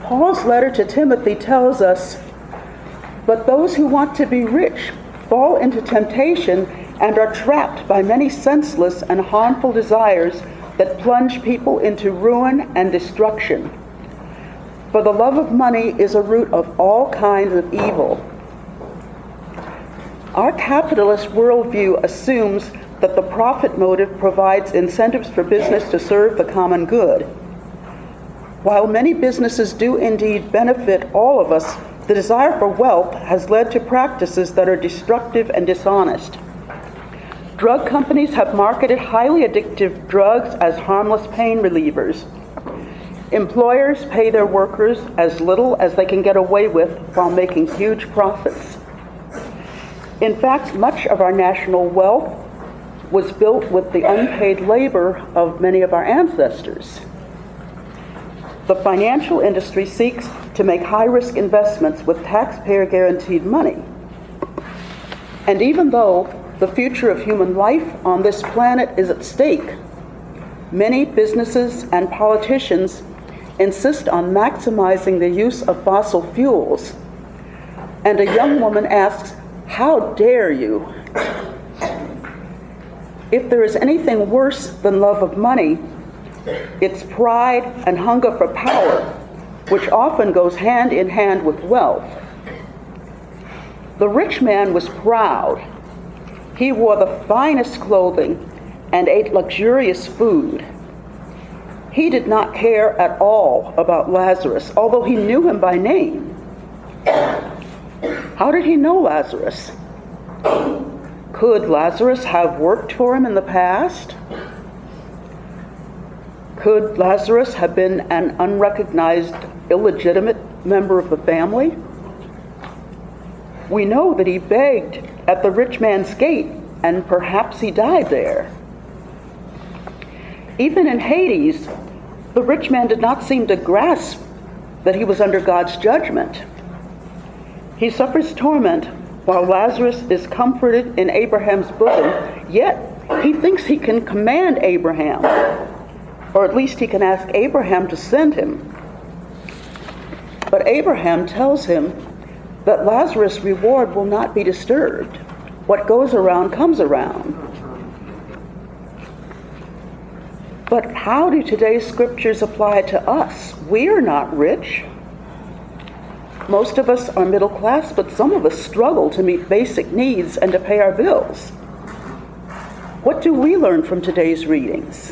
Paul's letter to Timothy tells us, "But those who want to be rich fall into temptation and are trapped by many senseless and harmful desires that plunge people into ruin and destruction. For the love of money is a root of all kinds of evil." Our capitalist worldview assumes that the profit motive provides incentives for business to serve the common good. While many businesses do indeed benefit all of us, the desire for wealth has led to practices that are destructive and dishonest. Drug companies have marketed highly addictive drugs as harmless pain relievers. Employers pay their workers as little as they can get away with while making huge profits. In fact, much of our national wealth was built with the unpaid labor of many of our ancestors. The financial industry seeks to make high-risk investments with taxpayer-guaranteed money. And even though the future of human life on this planet is at stake, many businesses and politicians insist on maximizing the use of fossil fuels. And a young woman asks, "How dare you?" If there is anything worse than love of money, it's pride and hunger for power, which often goes hand in hand with wealth. The rich man was proud. He wore the finest clothing and ate luxurious food. He did not care at all about Lazarus, although he knew him by name. How did he know Lazarus? Could Lazarus have worked for him in the past? Could Lazarus have been an unrecognized, illegitimate member of the family? We know that he begged at the rich man's gate, and perhaps he died there. Even in Hades, the rich man did not seem to grasp that he was under God's judgment. He suffers torment while Lazarus is comforted in Abraham's bosom, yet he thinks he can command Abraham, or at least he can ask Abraham to send him. But Abraham tells him that Lazarus' reward will not be disturbed. What goes around comes around. But how do today's scriptures apply to us? We are not rich. Most of us are middle class, but some of us struggle to meet basic needs and to pay our bills. What do we learn from today's readings?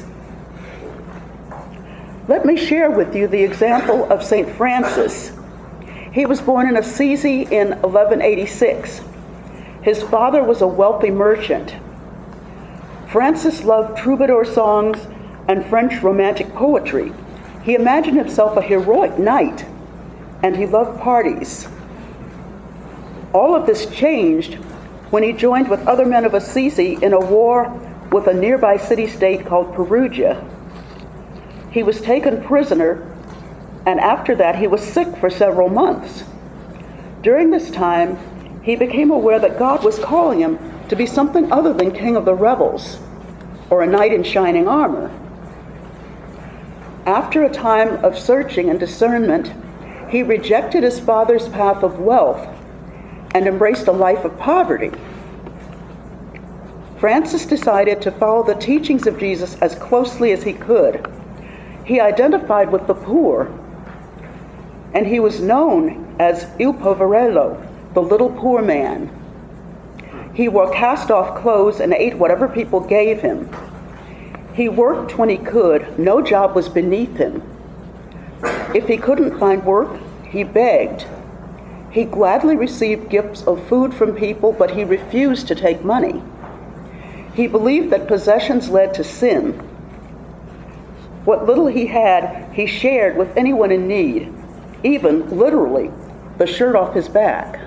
Let me share with you the example of St. Francis. He was born in Assisi in 1186. His father was a wealthy merchant. Francis loved troubadour songs and French romantic poetry. He imagined himself a heroic knight, and he loved parties. All of this changed when he joined with other men of Assisi in a war with a nearby city-state called Perugia. He was taken prisoner, and after that he was sick for several months. During this time, he became aware that God was calling him to be something other than king of the rebels, or a knight in shining armor. After a time of searching and discernment, he rejected his father's path of wealth and embraced a life of poverty. Francis decided to follow the teachings of Jesus as closely as he could. He identified with the poor, and he was known as Il Poverello, the little poor man. He wore cast-off clothes and ate whatever people gave him. He worked when he could. No job was beneath him. If he couldn't find work, he begged. He gladly received gifts of food from people, but he refused to take money. He believed that possessions led to sin. What little he had, he shared with anyone in need, even, literally, the shirt off his back.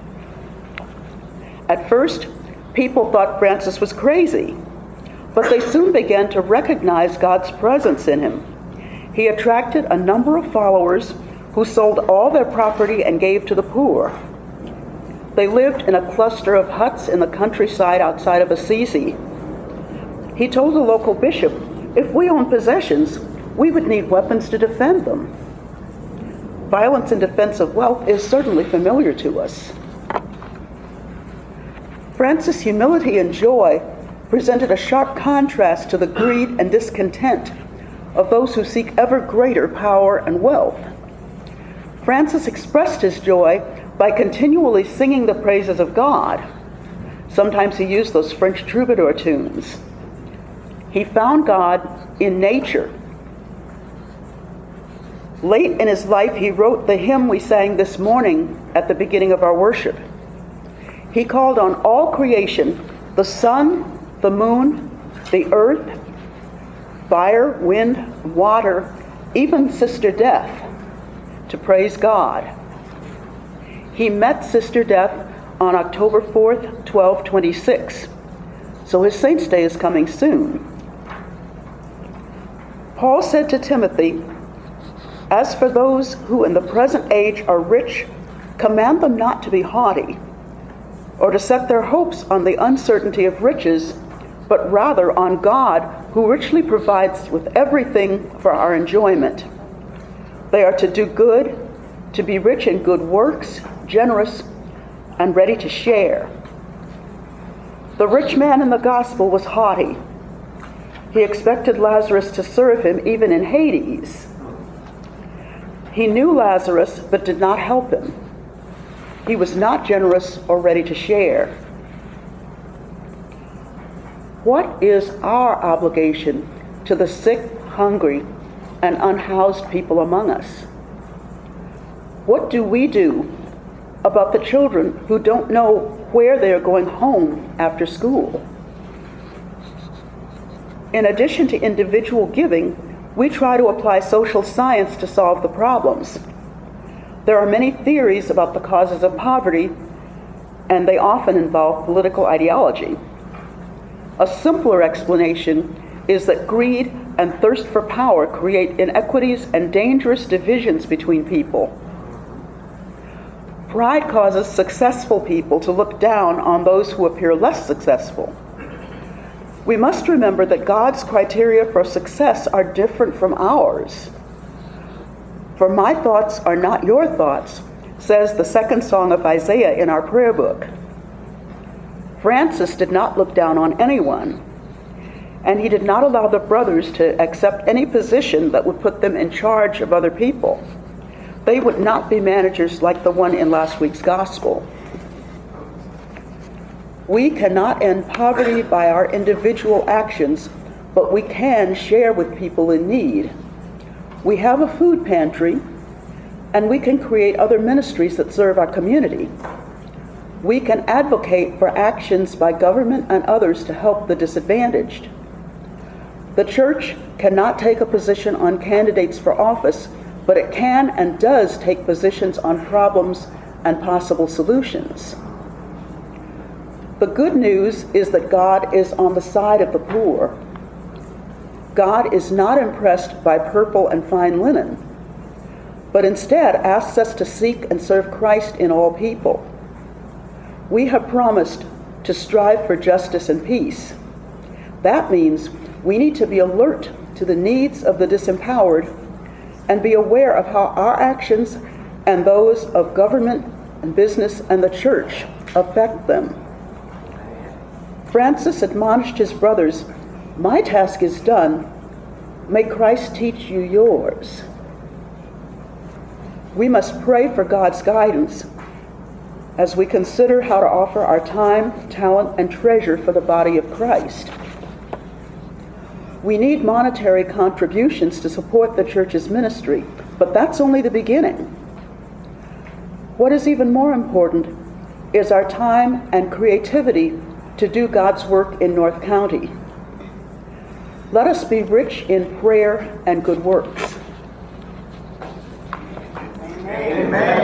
At first, people thought Francis was crazy, but they soon began to recognize God's presence in him. He attracted a number of followers who sold all their property and gave to the poor. They lived in a cluster of huts in the countryside outside of Assisi. He told the local bishop, if we owned possessions, we would need weapons to defend them. violence in defense of wealth is certainly familiar to us. Francis' humility and joy presented a sharp contrast to the greed and discontent of those who seek ever greater power and wealth. Francis expressed his joy by continually singing the praises of God. Sometimes he used those French troubadour tunes. He found God in nature. Late in his life, he wrote the hymn we sang this morning at the beginning of our worship. He called on all creation, the sun, the moon, the earth, fire, wind, water, even Sister Death, to praise God. He met Sister Death on October 4th, 1226, so his Saint's Day is coming soon. Paul said to Timothy, "As for those who in the present age are rich, command them not to be haughty, or to set their hopes on the uncertainty of riches, but rather on God, who richly provides with everything for our enjoyment. They are to do good, to be rich in good works, generous, and ready to share." The rich man in the gospel was haughty. He expected Lazarus to serve him even in Hades. He knew Lazarus but did not help him. He was not generous or ready to share. What is our obligation to the sick, hungry, and unhoused people among us? What do we do about the children who don't know where they are going home after school? In addition to individual giving, we try to apply social science to solve the problems. There are many theories about the causes of poverty, and they often involve political ideology. A simpler explanation is that greed and thirst for power create inequities and dangerous divisions between people. Pride causes successful people to look down on those who appear less successful. We must remember that God's criteria for success are different from ours. "For my thoughts are not your thoughts," says the second song of Isaiah in our prayer book. Francis did not look down on anyone, and he did not allow the brothers to accept any position that would put them in charge of other people. They would not be managers like the one in last week's gospel. We cannot end poverty by our individual actions, but we can share with people in need. We have a food pantry, and we can create other ministries that serve our community. We can advocate for actions by government and others to help the disadvantaged. The church cannot take a position on candidates for office, but it can and does take positions on problems and possible solutions. The good news is that God is on the side of the poor. God is not impressed by purple and fine linen, but instead asks us to seek and serve Christ in all people. We have promised to strive for justice and peace. That means we need to be alert to the needs of the disempowered and be aware of how our actions and those of government and business and the church affect them. Francis admonished his brothers, "My task is done. May Christ teach you yours." We must pray for God's guidance as we consider how to offer our time, talent, and treasure for the body of Christ. We need monetary contributions to support the church's ministry, but that's only the beginning. What is even more important is our time and creativity to do God's work in North County. Let us be rich in prayer and good works. Amen.